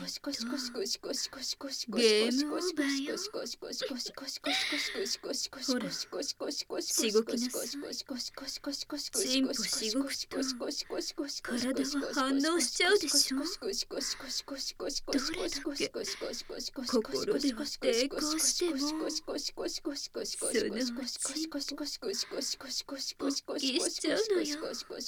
ゲームオーバーよ。ほら、しごきなさい。チンポしごくと体は反応しちゃうでしょ。どれだけ心では抵抗しても、そのうちチンポ勃起しちゃうのよ。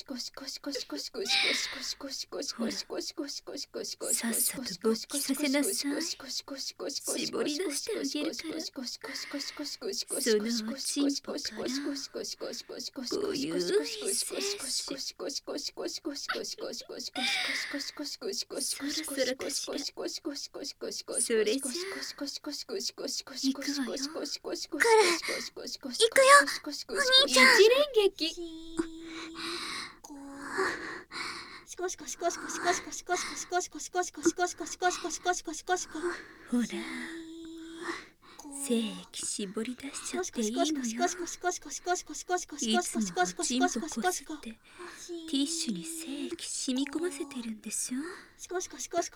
ほら、さっさと勃起させなさい。絞り出してあげるから。そのおちんぽからごゆるい精子、そろそろかしら。それじゃあ行くわよ。 行くよ、お兄ちゃん。 一連撃。ほら、精液絞り出しちゃっていいのよ。いつもおちんぽこすってティッシュに精液染み込ませてるんでしょ。オナニーでいっぱい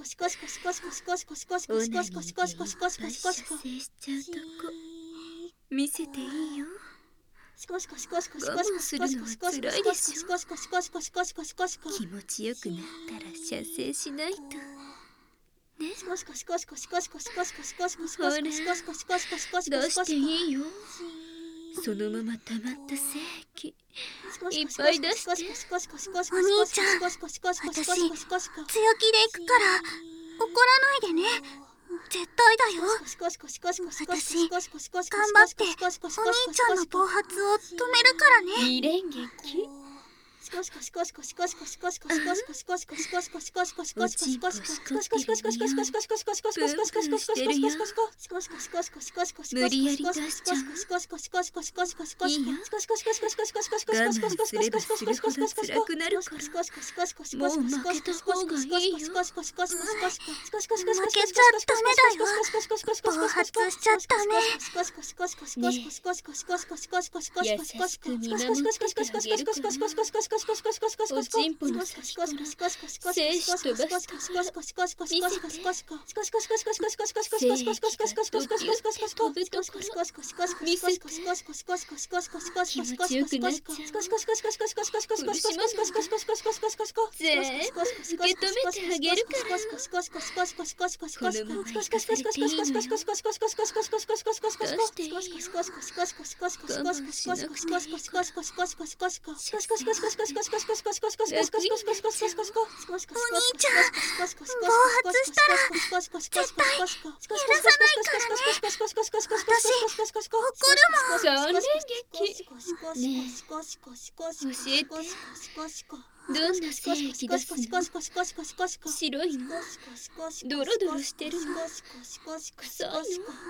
射精しちゃうとこ見せていいよ。我慢するのはつらいでしょ。気持ちよくなったら射精しないとね。ほら、出していいよ。そのまま溜まった精液いっぱい出して。 お兄ちゃん、私強気で行くから怒らないでね。絶対だよ。私頑張ってお兄ちゃんの暴発を止めるからね。 二連撃。おちんぽしこってみよう。プンプンしてるよ。無理やり出しちゃう。いいよ。我慢すればするほど辛くなるから、もう負けた方がいいよ。 負けちゃダメだよ。暴発しちゃダメ。 ねえ、優しく見守っててあげるから。 おちんぽの先から精子飛ばしたから見せて。精液がドキュッて飛ぶところ見せて。気持ちよくなっちゃう。苦しまないで。全部受け止めてあげるから。このまま生かされていいのよ。出していいよ。我慢しなくていいから。 お兄ちゃん、暴発したら絶対許さないからね。私怒るもん。 三連撃。ねえ、教えて。どんな精液出すの？白いの？ドロドロしてるの？臭いの？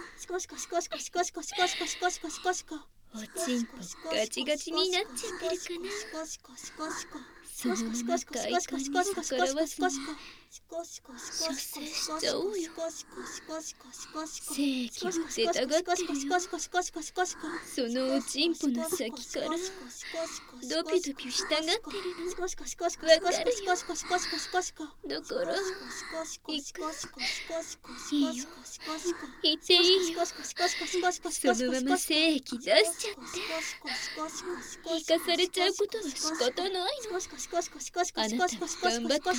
おちんぽガチガチになっちゃってるかな。そのまま快感に逆らわずに射精しちゃおうよ。精液が出たがってるよ。そのおちんぽの先からドキドキしたがってるの。わかるよ。だから行く。いいよ、行っていいよ。そのまま精液出しちゃって。生かされちゃうことは仕方ないの。あなたは頑張ったんだから、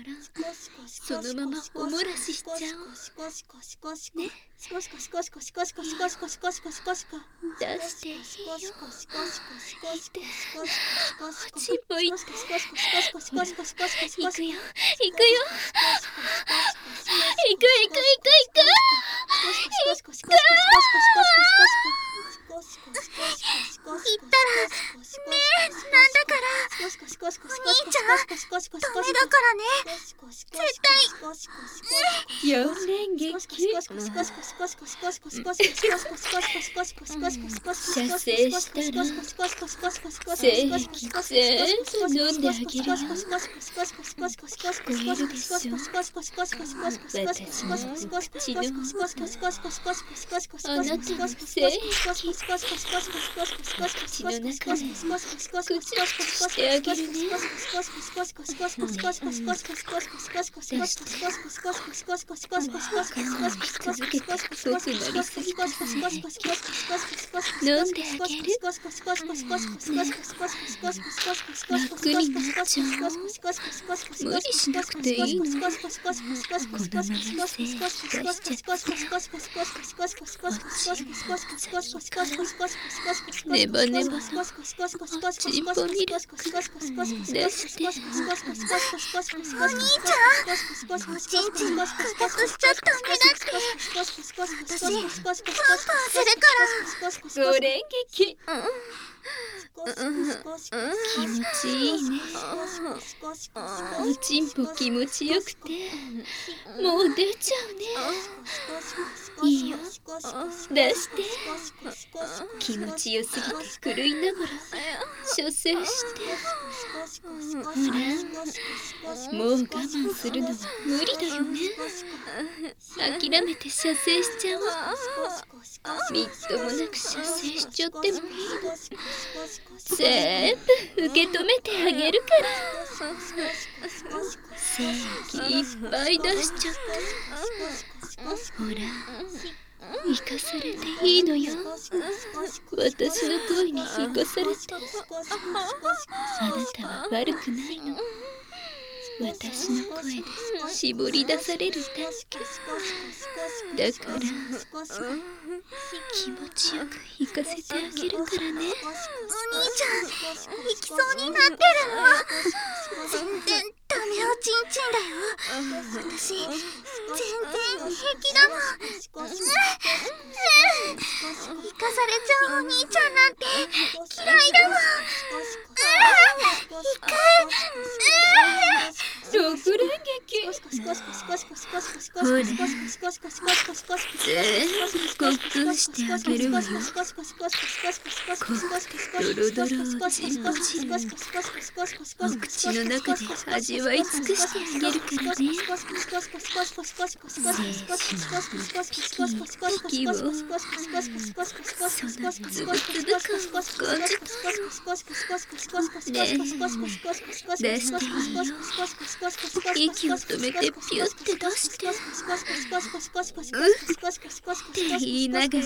そのままお漏らししちゃおうね。出していいよ。いて。おちんぽいって。行くよ、行くよ。行く。 言ったらねえ、なんだからお兄ちゃん、ダメだからね。絶対 4連撃。射精したら精液全部飲んであげるよ。聞こえるでしょ。私の口の音。あなたの精液口の中でクチュクチュしてあげるね。出して。我慢し続けて濃くなりすぎた精液飲んであげる。楽になっちゃう。無理しなくていいの。このまま精液出しちゃって。おちんぽの先からネバネバのおちんぽミルク出して。 お兄ちゃん、おちんちん隠しちゃダメだって。私プンプンするから。 5連撃。気持ちいいね。おちんぽ気持ちよくてもう出ちゃうね。いいよ、出して。気持ちよすぎて狂いながら射精して。ほら、もう我慢するのは無理だよね。諦めて射精しちゃおう。みっともなく射精しちゃってもいいの。全部受け止めてあげるから。精液いっぱい出しちゃって。ほら、生かされていいのよ。私の声に生かされて。あなたは悪くないの。私の声で絞り出されるだけだから、気持ちよく行かせてあげるからね。 お兄ちゃん、行きそうになってるの。全然ダメおちんちんだよ。私全然平気だもん。生かされちゃうお兄ちゃんなんて嫌いだもん。 6連撃。 ほら、全部ごっくんしてあげるわよ。こう、ドロドロチンポ汁、お口の中で味わい尽くしてあげるからね。精子の一匹を、そのつぶつぶ感を感じたの。ねえ、出していいよ。息を止めてピュって出して、って言いながら、い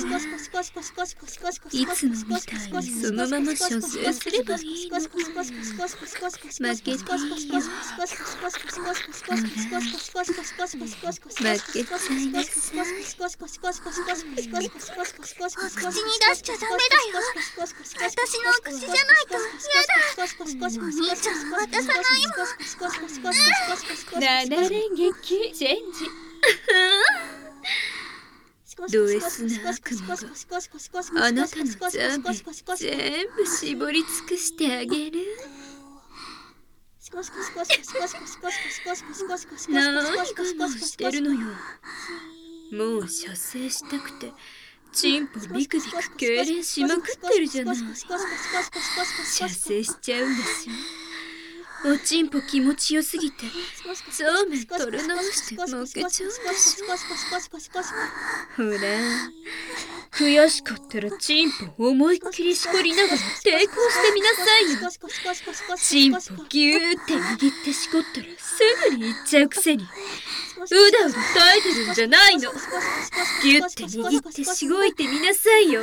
つもみたいにそのまま射精すればいいの。負けていいよ。ほら、負けちゃいなさい。 口に出しちゃダメだよ。私の口じゃないとやだ。お兄ちゃん渡さないもん。 7連撃チェンジ。ド S な悪魔があなたのザメ全部絞り尽くしてあげる。何我慢してるのよ。もう射精したくてチンポビクビク痙攣しまくってるじゃない。射精しちゃうんでしょ。おちんぽ気持ちよすぎてそうめん取り直して負けちゃうんでしょ。ほら、悔しかったらチンポ思いっきりしこりながら抵抗してみなさいよ。チンポギューって握ってしこったらすぐにいっちゃうくせにうだうだ耐えてるんじゃないの。ギュッて握ってしごいてみなさいよ。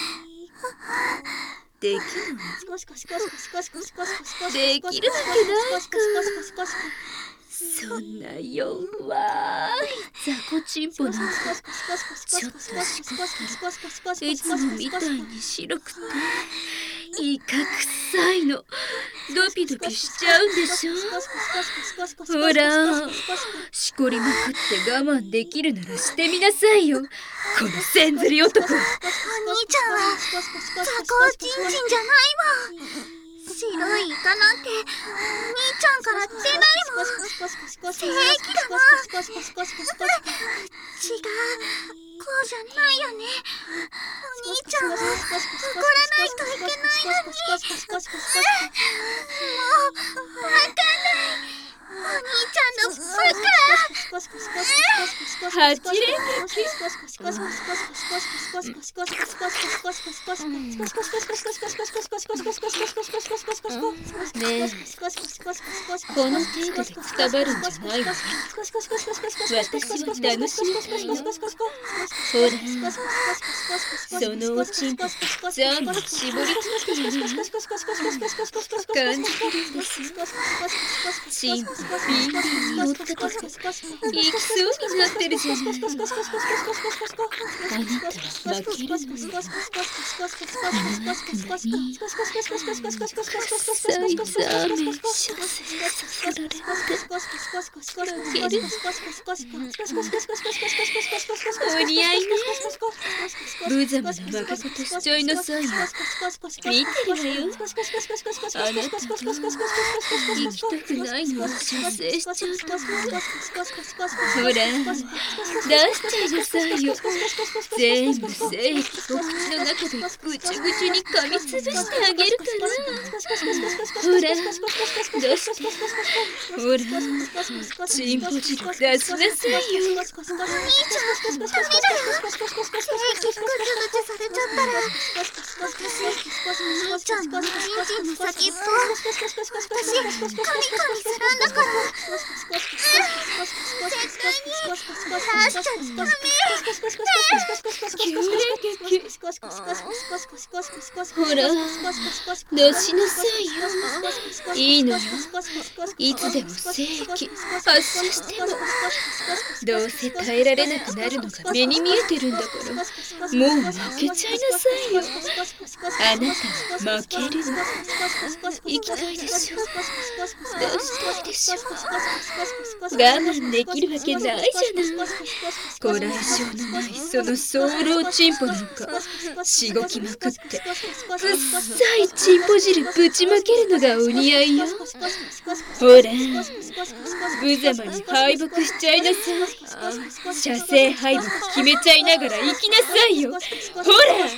できるの？できるわけないか。そんな弱い雑魚チンポなんかちょっとしこったらいつもみたいに白くてイカ臭いの。ドピドピしちゃうんでしょ。ほら、しこりまくって我慢できるならしてみなさいよ、このせんずり男。 お兄ちゃんは雑魚チンチンじゃないわ。白いイカなんてお兄ちゃんから出ないもん。正義だもん。違う、こうじゃないよね。お兄ちゃんは怒らないといけないのに。もうわかんない。お兄ちゃんのバカ。 8連撃。ねえ、この程度でくたばるんじゃないわね。私は楽しみたいよ。ほら、そのおちんぽザンに絞り取ってやるわ。感じてるんですよ。チンポビンビンに折ったとか行きそうになってるじゃない。あなたは負けるのよ。あの悪魔に臭いザーメン射精させられて負ける。お似合いね。無様な負け方しちゃいなさいよ。見てるわよ。あなたが行きたくないのは射精しちゃうと思う。ほら、出しちゃいなさいよ。全部精液お口の中でぐちゅぐちゅに噛みつぶしてあげるから。ほら、出して。ほら、チンポ汁出しなさいよ。 お兄ちゃん、ダメだよ。精液ぐちゅぐちゅされちゃったら私、お兄ちゃんのチンチンの先っぽ私、カミカミするんだから。絶対に出しちゃダメ。 9連撃。ほら、出しなさいよ。いいのよ。いつでも精液発射しても。どうせ耐えられなくなるのが目に見えてるんだから、もう負けちゃいなさいよ。あなたは負けるの。行きたいでしょ。出したいでしょ。我慢できるわけないじゃない。ご来性のないその早漏チンポなんかしごきまくってうっさいチンポ汁ぶちまけるのがお似合いよ。ほら無様に敗北しちゃいなさい。射精敗北決めちゃいながら行きなさいよ。ほら負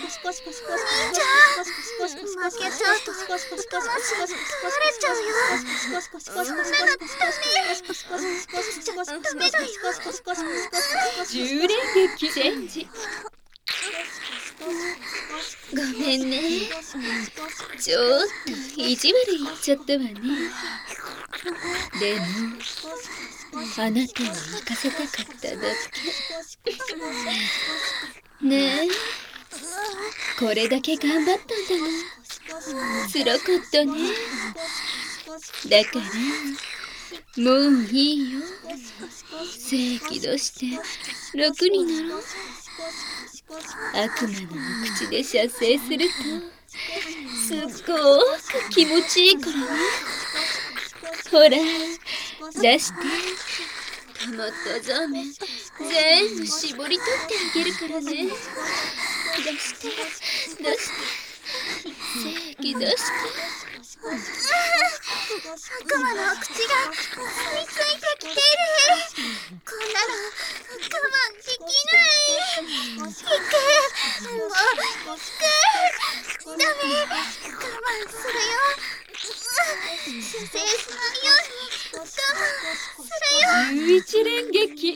けちゃうと魂取られちゃうよ。そんなのダメだよ。 10連撃チェンジ。ごめんね、ちょっと意地悪言っちゃったわね。でもあなたに行かせたかっただけね。えこれだけ頑張ったんだもん。つらかったね。だからもういいよ。精気出して楽になろう。悪魔の口で射精するとすっごく気持ちいいからね。ほら出して。溜まったザーメン全部絞り取ってあげるからね。出して出して精気出して。 悪魔の口が吸い付いてきてる。こんなの我慢できない。もう引く。ダメ、我慢するよ。射精しないように我慢するよ。 11連撃。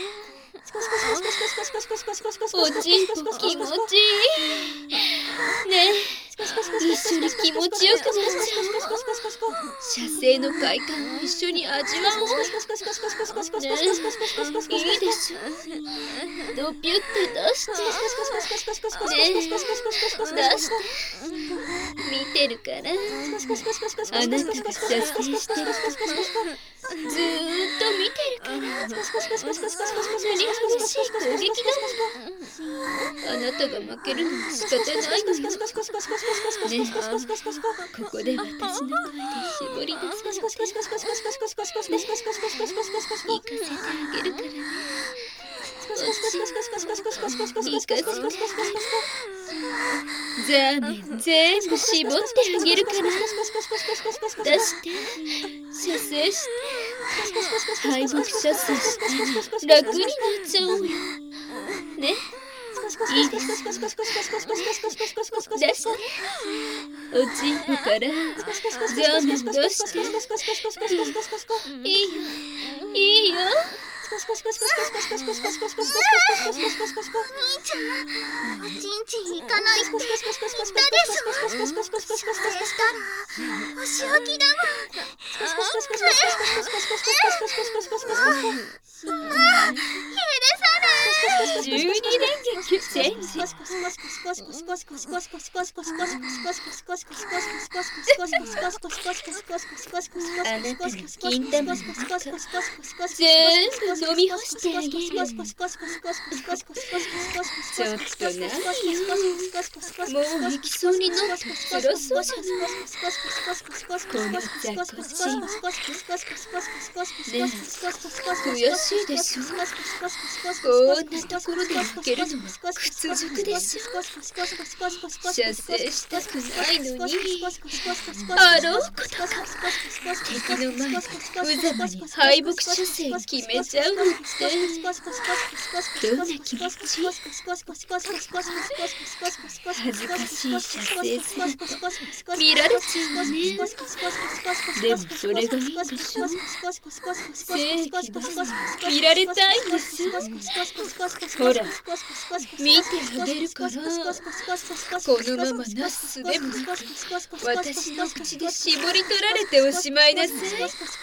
おちんぽ気持ちいいね。え一緒に気持ちよくなっちゃおう。射精の快感を一緒に味わおう。ねえいいでしょ。ドピュって出して。ねえ出して。見てるからあなたが射精してるとこずーっと見てるから。何激しい攻撃だもん。あなたが負けるのも仕方ないのよ。ねえここで私の声で絞り出されて行かせてあげるからね。行かせてザーメン全部絞ってあげるから。出して射精して敗北射精して楽になっちゃおうよね。いいです。出しておちんぽからザーメン出して。いいよいいよ。 お兄ちゃん、おちんちん行かないって言ったでしょ。射精したらお仕置きだもん。 12連撃チェンジ。あなたの金玉の中全部飲み干してあげる。ちょっと何よ、もう行きそうになって辛そうじゃない。この雑魚チン。ねえ悔しいでしょ。こんなところで負けるのは屈辱でしょ。射精したくないのにあろうことか敵の前で無様に敗北射精決めちゃうのってどんな気持ち。恥ずかしい射精姿見られちゃうわね。でもそれがいいんでしょ。正義は見られたいんです。ほら見てあげるから。このままなすすでもなく私の口で絞り取られておしまいなさい。 兄ちゃんの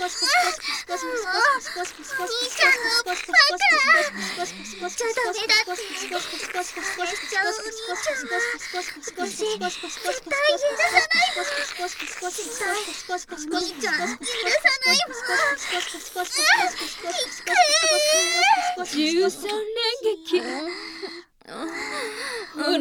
バカ。言っちゃダメだって言っちゃうお兄ちゃんが私絶対許さないわ。絶対兄ちゃん許さないわ。 13連撃。ほら行く。もう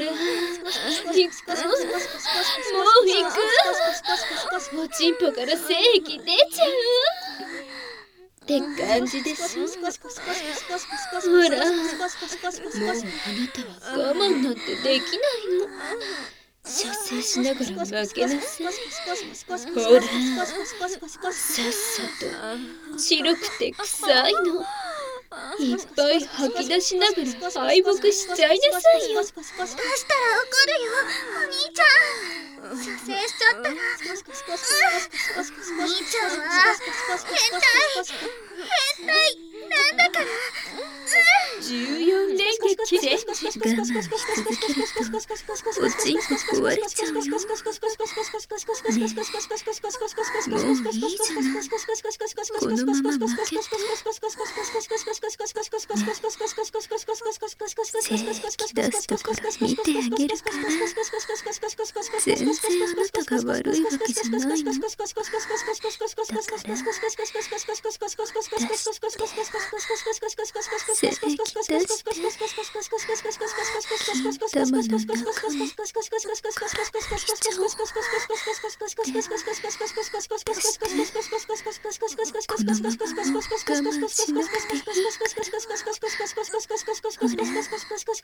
行く。おちんぽから精液出ちゃう。 って感じでしょ。ほら、もうあなたは我慢なんてできないの。射精しながら負けなさい。ほら、さっさと白くて臭いのいっぱい吐き出しながら敗北しちゃいなさいよ。 出したら怒るよ、お兄ちゃん。射精しちゃったら、お兄ちゃんは変態なんだから。 14連撃で我慢し続けるとおちんこ壊れちゃうよ。ねえ、もういいじゃない。このまま負けて。精液出すところ見てあげるから。全然あなたが悪いわけじゃないの。だから出して精液出して頭の中にこのまま我慢しなくていいから。ほら、行くよ。 お兄ちゃん、言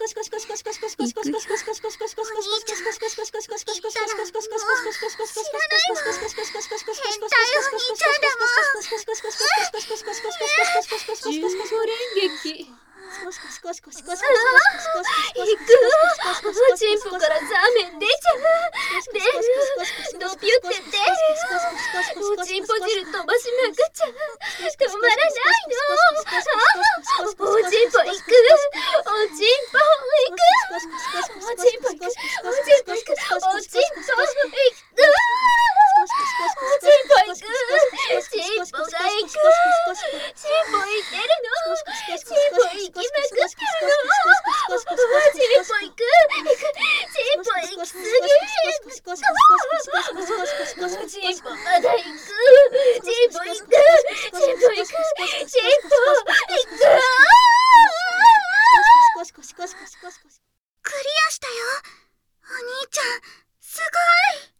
ったらもう知らないわ。変態お兄ちゃんだもん。 15連撃。行くおちんぽからザーメン出ちゃう。出る。ドピュって出るよ。おちんぽ汁飛ばしまくっちゃう。止まらないの。おちんぽ行く。おちんぽ行く。おちんぽ行く。おちんぽ行く。おちんぽ行く。おちんぽ行く。チンポが行く。チンポ行ってるの。チンポ行きまくってるの。チンポ行く。チンポ行きすぎ。チンポまだ行く。チンポ行く。チンポ行く。チンポ行く。 クリアしたよ。お兄ちゃん、すごい。